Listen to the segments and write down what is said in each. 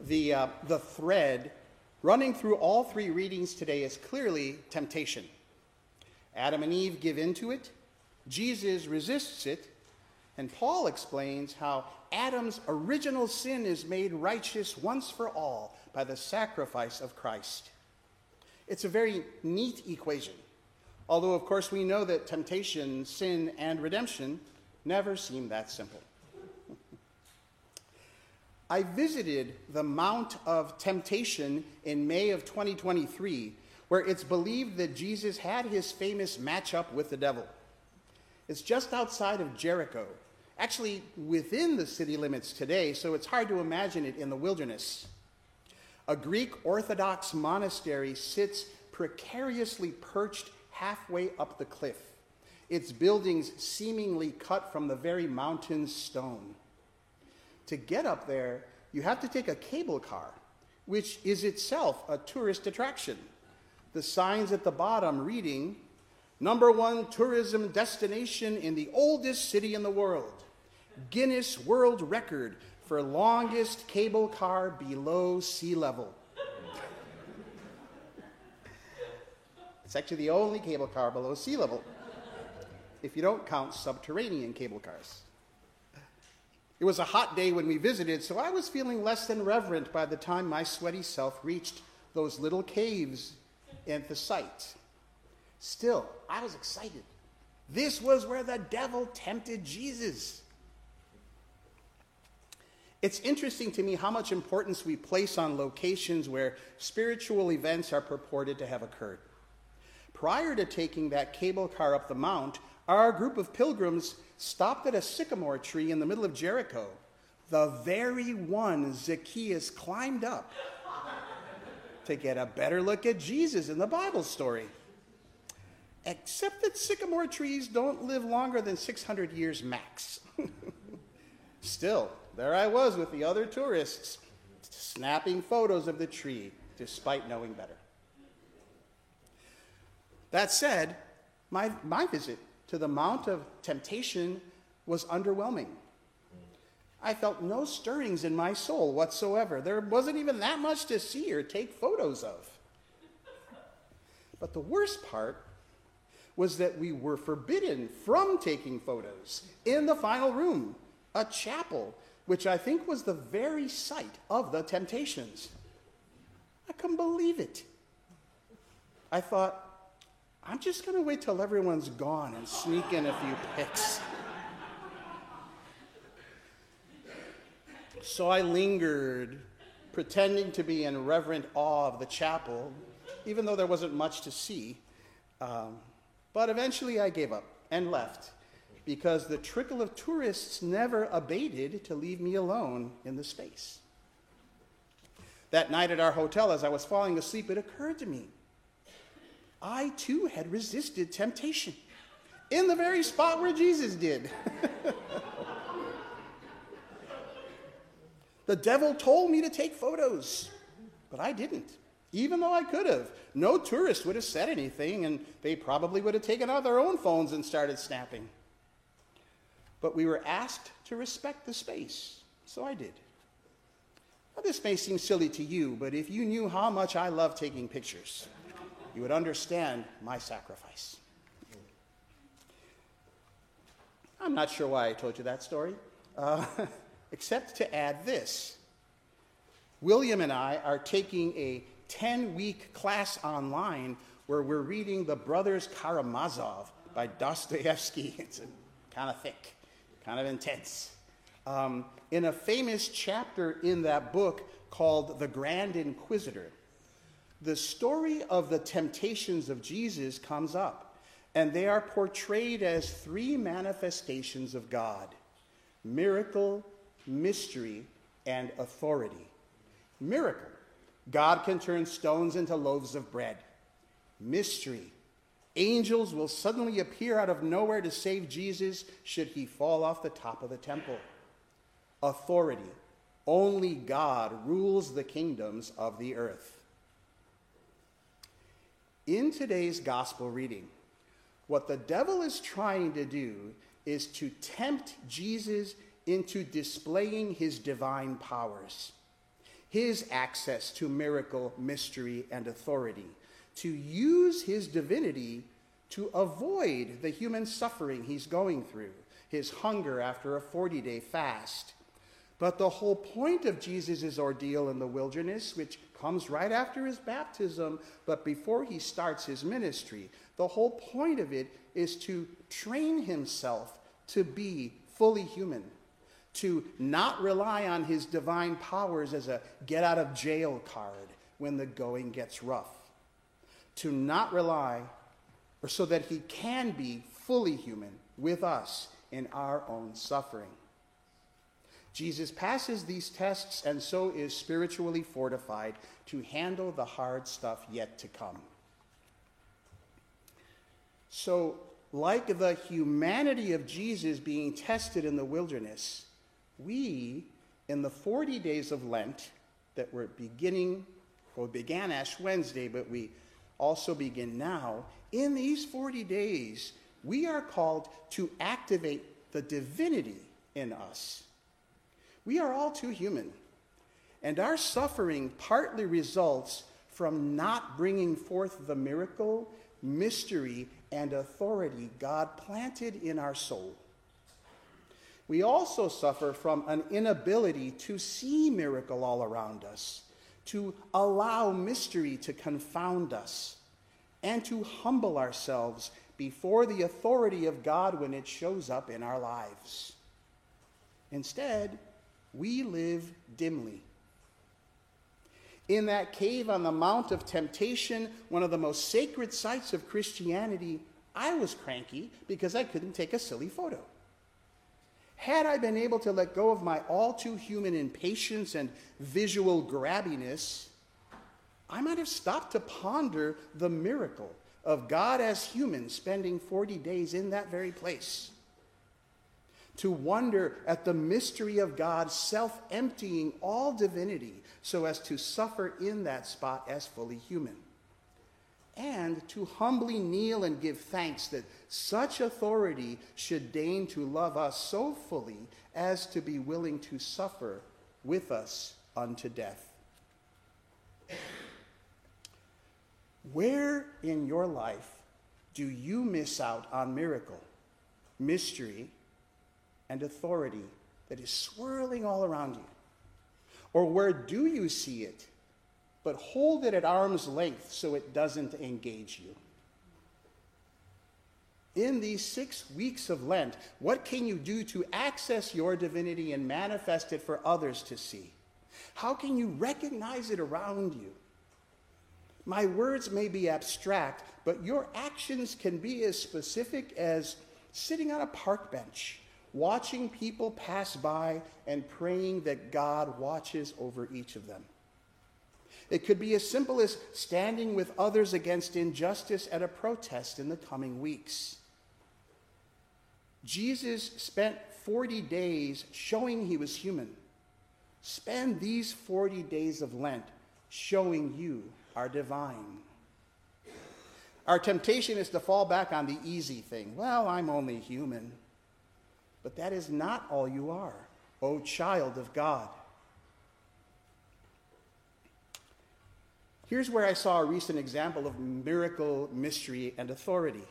the thread running through all three readings today is clearly temptation. Adam and Eve give in to it, Jesus resists it, and Paul explains how Adam's original sin is made righteous once for all by the sacrifice of Christ. It's a very neat equation, although of course we know that temptation, sin, and redemption never seem that simple. I visited the Mount of Temptation in May of 2023, where it's believed that Jesus had his famous matchup with the devil. It's just outside of Jericho, actually within the city limits today, so it's hard to imagine it in the wilderness. A Greek Orthodox monastery sits precariously perched halfway up the cliff, its buildings seemingly cut from the very mountain's stone. To get up there, you have to take a cable car, which is itself a tourist attraction. The signs at the bottom reading, #1 tourism destination in the oldest city in the world, Guinness World Record for longest cable car below sea level. It's actually the only cable car below sea level, if you don't count subterranean cable cars. It was a hot day when we visited, so I was feeling less than reverent by the time my sweaty self reached those little caves at the site. Still, I was excited. This was where the devil tempted Jesus. It's interesting to me how much importance we place on locations where spiritual events are purported to have occurred. Prior to taking that cable car up the mount, our group of pilgrims stopped at a sycamore tree in the middle of Jericho, the very one Zacchaeus climbed up to get a better look at Jesus in the Bible story. Except that sycamore trees don't live longer than 600 years max. Still, there I was with the other tourists, snapping photos of the tree, despite knowing better. That said, my visit to the Mount of Temptation was underwhelming. I felt no stirrings in my soul whatsoever. There wasn't even that much to see or take photos of. But the worst part was that we were forbidden from taking photos in the final room, a chapel, which I think was the very site of the temptations. I couldn't believe it. I thought, I'm just going to wait till everyone's gone and sneak in a few pics. So I lingered, pretending to be in reverent awe of the chapel, even though there wasn't much to see. But eventually I gave up and left, because the trickle of tourists never abated to leave me alone in the space. That night at our hotel, as I was falling asleep, it occurred to me, I too had resisted temptation in the very spot where Jesus did. The devil told me to take photos, but I didn't, even though I could have. No tourist would have said anything, and they probably would have taken out their own phones and started snapping. But we were asked to respect the space, so I did. Now, this may seem silly to you, but if you knew how much I love taking pictures, you would understand my sacrifice. I'm not sure why I told you that story, except to add this. William and I are taking a 10-week class online where we're reading The Brothers Karamazov by Dostoevsky. It's kind of thick, kind of intense. In a famous chapter in that book called The Grand Inquisitor, the story of the temptations of Jesus comes up, and they are portrayed as three manifestations of God: miracle, mystery, and authority. Miracle: God can turn stones into loaves of bread. Mystery: angels will suddenly appear out of nowhere to save Jesus should he fall off the top of the temple. Authority: only God rules the kingdoms of the earth. In today's gospel reading, what the devil is trying to do is to tempt Jesus into displaying his divine powers. his access to miracle, mystery, and authority, to use his divinity to avoid the human suffering he's going through, his hunger after a 40-day fast. But the whole point of Jesus' ordeal in the wilderness, which comes right after his baptism, but before he starts his ministry, the whole point of it is to train himself to be fully human, to not rely on his divine powers as a get-out-of-jail card when the going gets rough, to not rely, or so that he can be fully human with us in our own suffering. Jesus passes these tests and so is spiritually fortified to handle the hard stuff yet to come. So, like the humanity of Jesus being tested in the wilderness, we, in the 40 days of Lent that began Ash Wednesday, but we also begin now, in these 40 days, we are called to activate the divinity in us. We are all too human, and our suffering partly results from not bringing forth the miracle, mystery, and authority God planted in our soul. We also suffer from an inability to see miracle all around us, to allow mystery to confound us, and to humble ourselves before the authority of God when it shows up in our lives. Instead, we live dimly. In that cave on the Mount of Temptation, one of the most sacred sites of Christianity, I was cranky because I couldn't take a silly photo. Had I been able to let go of my all-too-human impatience and visual grabbiness, I might have stopped to ponder the miracle of God as human spending 40 days in that very place, to wonder at the mystery of God self-emptying all divinity so as to suffer in that spot as fully human, and to humbly kneel and give thanks that such authority should deign to love us so fully as to be willing to suffer with us unto death. Where in your life do you miss out on miracle, mystery, and authority that is swirling all around you? Or where do you see it, but hold it at arm's length so it doesn't engage you? In these 6 weeks of Lent, what can you do to access your divinity and manifest it for others to see? How can you recognize it around you? My words may be abstract, but your actions can be as specific as sitting on a park bench, watching people pass by and praying that God watches over each of them. It could be as simple as standing with others against injustice at a protest in the coming weeks. Jesus spent 40 days showing he was human. Spend these 40 days of Lent showing you are divine. Our temptation is to fall back on the easy thing. Well, I'm only human. But that is not all you are, O child of God. Here's where I saw a recent example of miracle, mystery, and authority.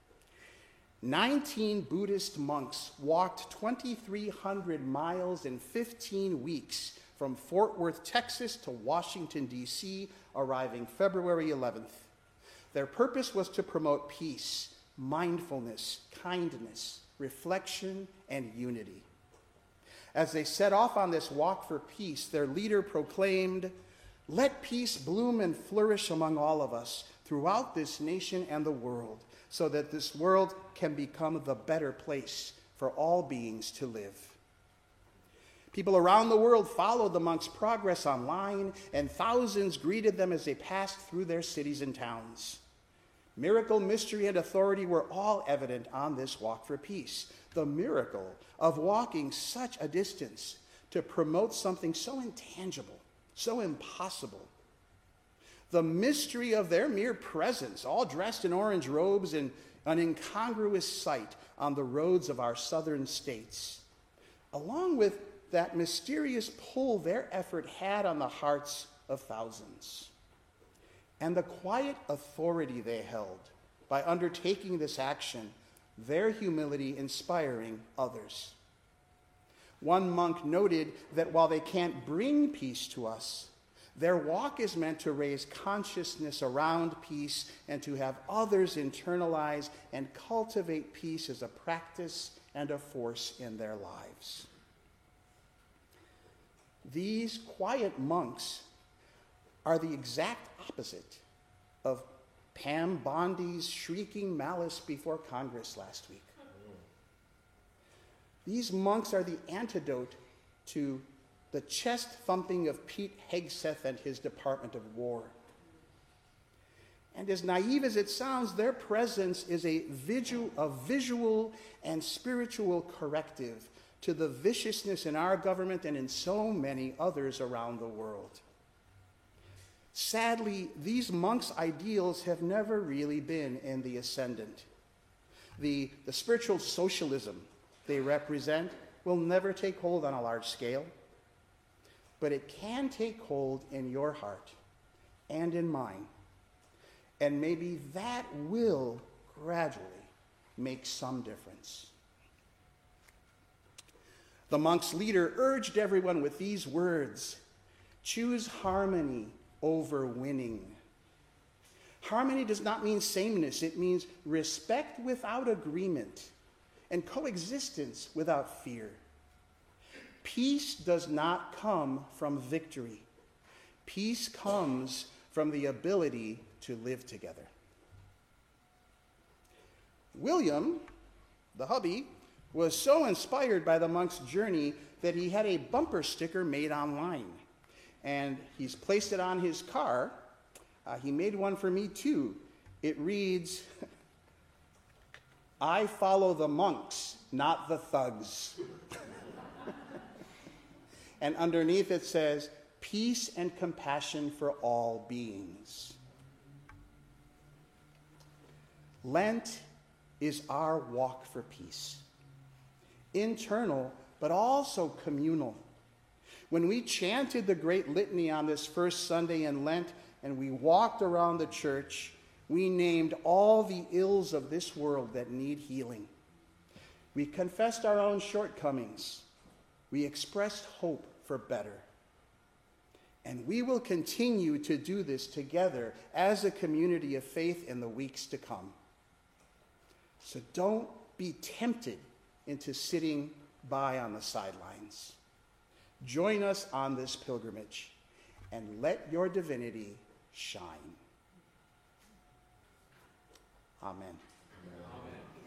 19 Buddhist monks walked 2,300 miles in 15 weeks from Fort Worth, Texas to Washington, D.C., arriving February 11th. Their purpose was to promote peace, mindfulness, kindness, reflection, and unity. As they set off on this walk for peace, their leader proclaimed, "Let peace bloom and flourish among all of us throughout this nation and the world, so that this world can become the better place for all beings to live." People around the world followed the monks' progress online, and thousands greeted them as they passed through their cities and towns. Miracle, mystery, and authority were all evident on this walk for peace. The miracle of walking such a distance to promote something so intangible, so impossible. The mystery of their mere presence, all dressed in orange robes in an incongruous sight on the roads of our southern states, along with that mysterious pull their effort had on the hearts of thousands, and the quiet authority they held by undertaking this action, their humility inspiring others. One monk noted that while they can't bring peace to us, their walk is meant to raise consciousness around peace and to have others internalize and cultivate peace as a practice and a force in their lives. These quiet monks are the exact opposite of Pam Bondi's shrieking malice before Congress last week. These monks are the antidote to the chest thumping of Pete Hegseth and his Department of War. And as naive as it sounds, their presence is a visual and spiritual corrective to the viciousness in our government and in so many others around the world. Sadly, these monks' ideals have never really been in the ascendant. The spiritual socialism they represent will never take hold on a large scale, but it can take hold in your heart and in mine. And maybe that will gradually make some difference. The monk's leader urged everyone with these words: choose harmony over winning. Harmony does not mean sameness. It means respect without agreement and coexistence without fear. Peace does not come from victory. Peace comes from the ability to live together. William, the hubby, was so inspired by the monk's journey that he had a bumper sticker made online. And he's placed it on his car. He made one for me too. It reads, "I follow the monks, not the thugs." And underneath it says, "Peace and compassion for all beings." Lent is our walk for peace, internal but also communal. When we chanted the Great Litany on this first Sunday in Lent and we walked around the church, we named all the ills of this world that need healing. We confessed our own shortcomings. We expressed hope for better. And we will continue to do this together as a community of faith in the weeks to come. So don't be tempted into sitting by on the sidelines. Join us on this pilgrimage and let your divinity shine. Amen. Amen.